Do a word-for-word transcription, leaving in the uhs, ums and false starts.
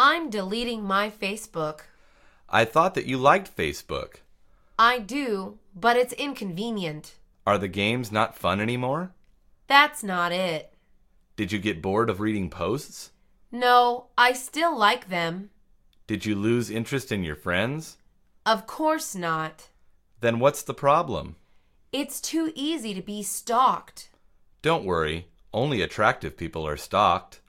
I'm deleting my Facebook. I thought that you liked Facebook. I do, but it's inconvenient. Are the games not fun anymore? That's not it. Did you get bored of reading posts? No, I still like them. Did you lose interest in your friends? Of course not. Then what's the problem? It's too easy to be stalked. Don't worry, only attractive people are stalked.